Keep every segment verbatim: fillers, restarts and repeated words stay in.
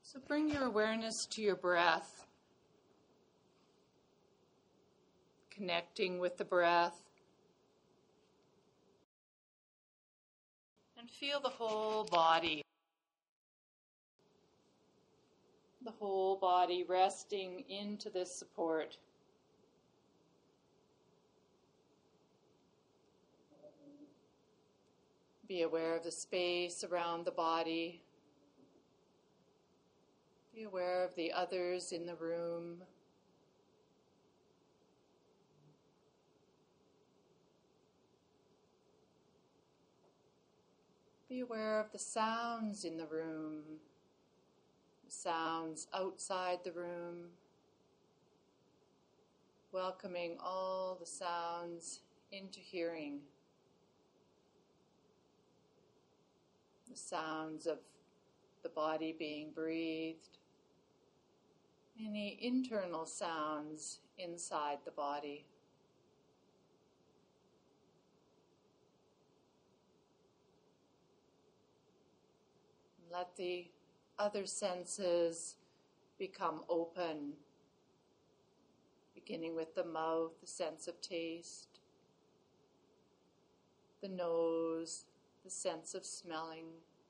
So bring your awareness to your breath, connecting with the breath, and feel the whole body. The whole body resting into this support. Be aware of the space around the body. Be aware of the others in the room. Be aware of the sounds in the room, the sounds outside the room, welcoming all the sounds into hearing. The sounds of the body being breathed, any internal sounds inside the body. Let the other senses become open, beginning with the mouth, the sense of taste, the nose, the sense of smelling,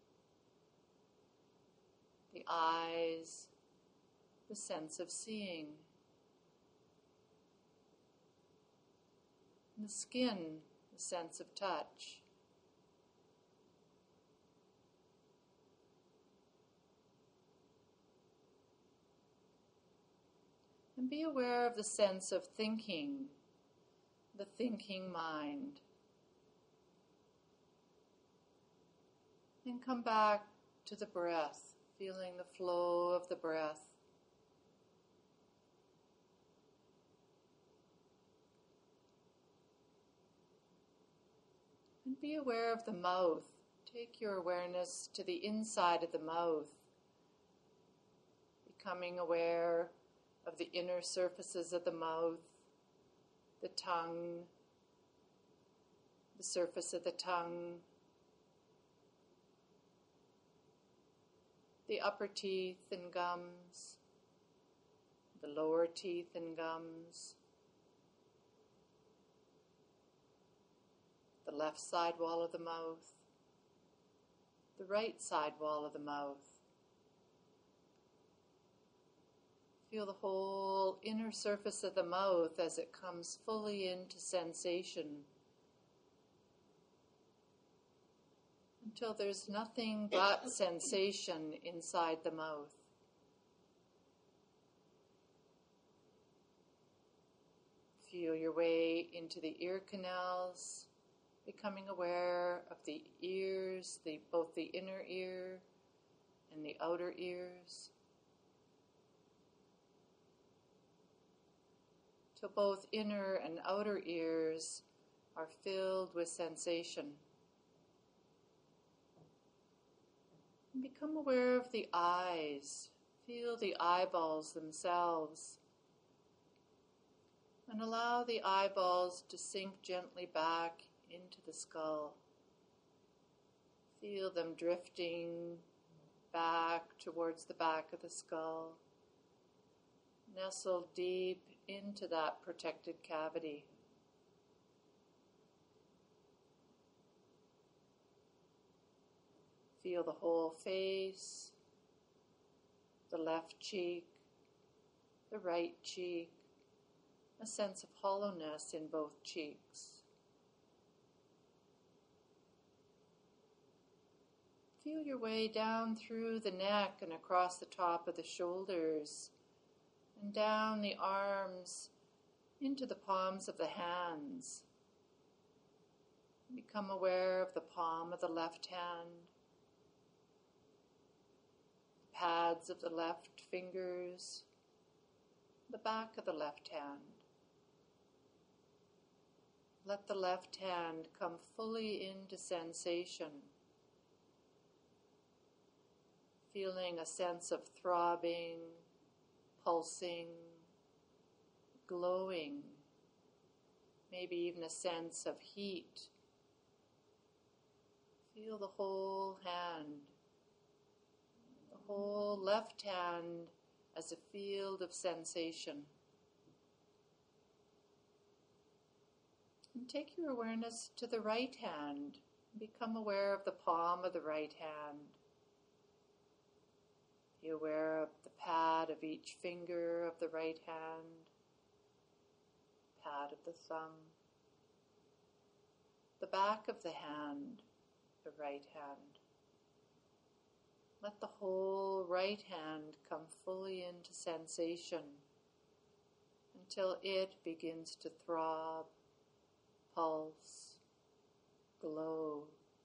the eyes, the sense of seeing, the skin, the sense of touch. And be aware of the sense of thinking, the thinking mind. And come back to the breath, feeling the flow of the breath. And be aware of the mouth. Take your awareness to the inside of the mouth, becoming aware of the inner surfaces of the mouth, the tongue, the surface of the tongue, the upper teeth and gums, the lower teeth and gums, the left side wall of the mouth, the right side wall of the mouth. Feel the whole inner surface of the mouth as it comes fully into sensation until there's nothing but sensation inside the mouth. Feel your way into the ear canals, becoming aware of the ears, the, both the inner ear and the outer ears, till both inner and outer ears are filled with sensation. And become aware of the eyes. Feel the eyeballs themselves. And allow the eyeballs to sink gently back into the skull. Feel them drifting back towards the back of the skull. Nestle deep into that protected cavity. Feel the whole face, the left cheek, the right cheek, a sense of hollowness in both cheeks. Feel your way down through the neck and across the top of the shoulders, and down the arms into the palms of the hands. Become aware of the palm of the left hand, the pads of the left fingers, the back of the left hand. Let the left hand come fully into sensation, feeling a sense of throbbing, pulsing, glowing, maybe even a sense of heat. Feel the whole hand, the whole left left hand as a field of sensation. And take your awareness to the right hand. Become aware of the palm of the right hand. Be aware of the pad of each finger of the right hand, pad of the thumb, the back of the hand, the right hand. Let the whole right hand come fully into sensation until it begins to throb, pulse, glow.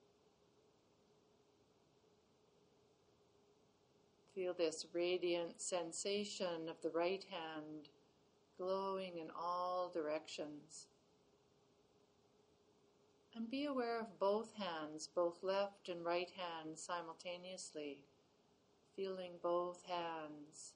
Feel this radiant sensation of the right hand glowing in all directions. And be aware of both hands, both left and right hand simultaneously, feeling both hands.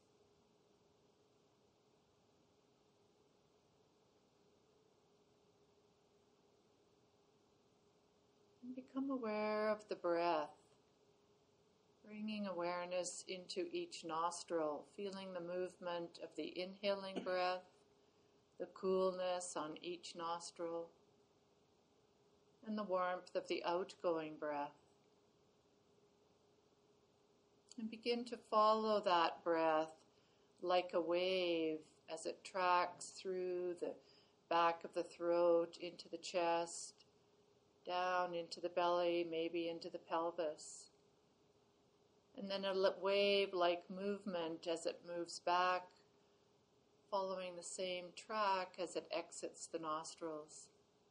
And become aware of the breath. Bringing awareness into each nostril, feeling the movement of the inhaling breath, the coolness on each nostril, and the warmth of the outgoing breath. And begin to follow that breath like a wave as it tracks through the back of the throat, into the chest, down into the belly, maybe into the pelvis. And then a wave-like movement as it moves back, following the same track as it exits the nostrils.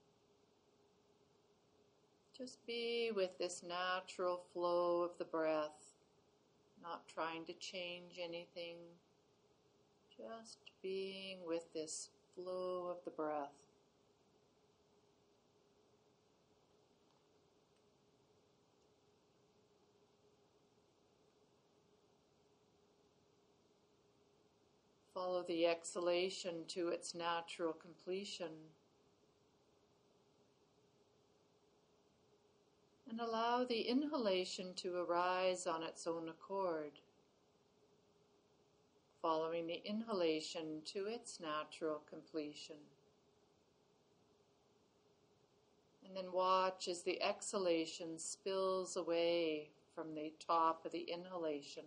Just be with this natural flow of the breath, not trying to change anything, just being with this flow of the breath. Follow the exhalation to its natural completion. And allow the inhalation to arise on its own accord, following the inhalation to its natural completion. And then watch as the exhalation spills away from the top of the inhalation.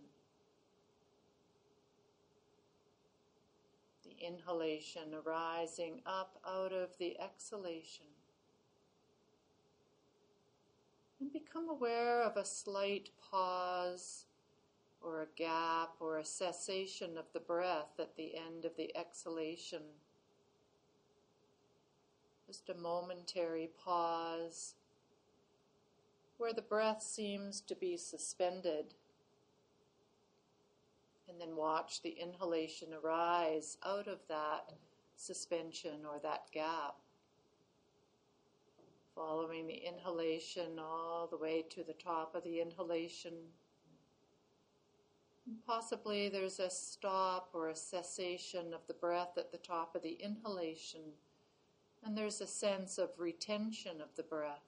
The inhalation arising up out of the exhalation. And become aware of a slight pause or a gap or a cessation of the breath at the end of the exhalation. Just a momentary pause where the breath seems to be suspended. And then watch the inhalation arise out of that suspension or that gap. Following the inhalation all the way to the top of the inhalation. And possibly there's a stop or a cessation of the breath at the top of the inhalation, and there's a sense of retention of the breath.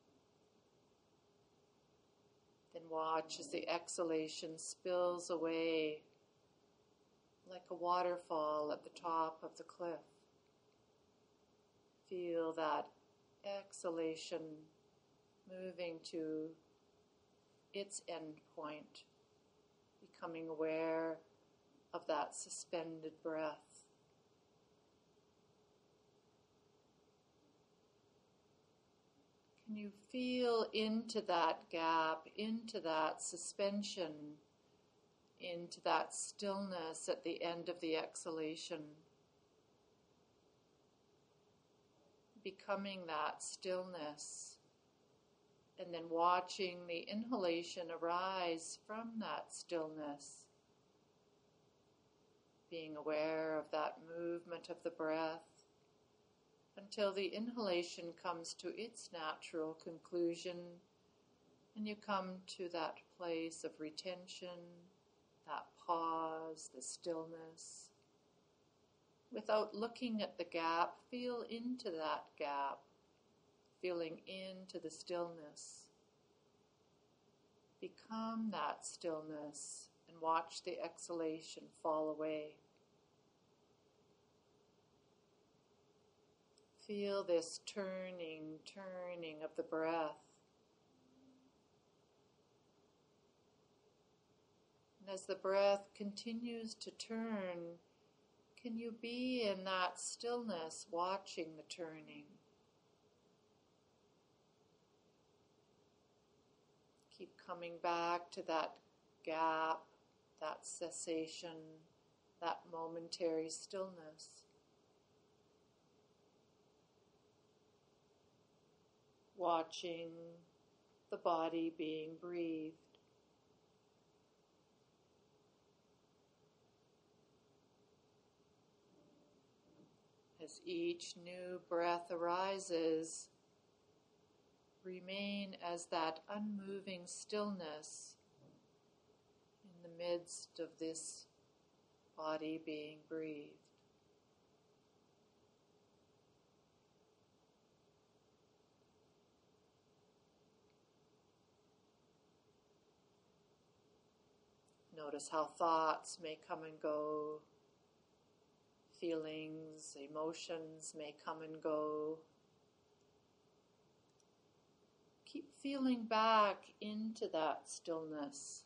Then watch as the exhalation spills away like a waterfall at the top of the cliff. Feel that exhalation moving to its end point, becoming aware of that suspended breath. Can you feel into that gap, into that suspension, into that stillness at the end of the exhalation? Becoming that stillness, and then watching the inhalation arise from that stillness, being aware of that movement of the breath until the inhalation comes to its natural conclusion and you come to that place of retention, that pause, the stillness. Without looking at the gap, feel into that gap, feeling into the stillness. Become that stillness and watch the exhalation fall away. Feel this turning, turning of the breath. And as the breath continues to turn, can you be in that stillness, watching the turning? Keep coming back to that gap, that cessation, that momentary stillness. Watching the body being breathed. As each new breath arises, remain as that unmoving stillness in the midst of this body being breathed. Notice how thoughts may come and go, feelings, emotions may come and go. Keep feeling back into that stillness.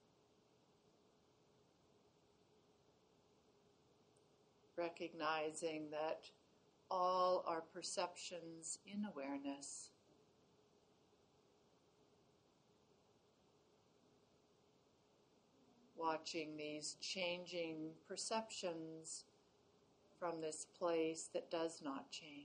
Recognizing that all are perceptions in awareness. Watching these changing perceptions from this place that does not change.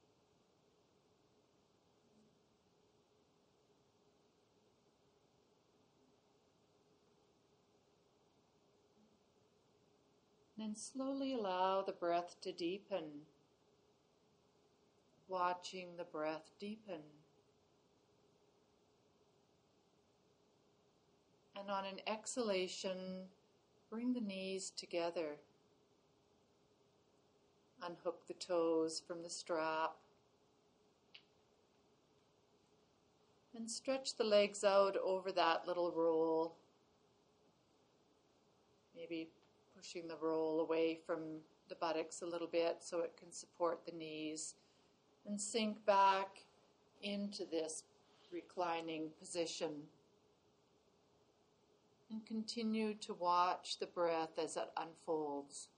Then slowly allow the breath to deepen, watching the breath deepen. And on an exhalation, bring the knees together. Unhook the toes from the strap. And stretch the legs out over that little roll. Maybe pushing the roll away from the buttocks a little bit so it can support the knees. And sink back into this reclining position. And continue to watch the breath as it unfolds.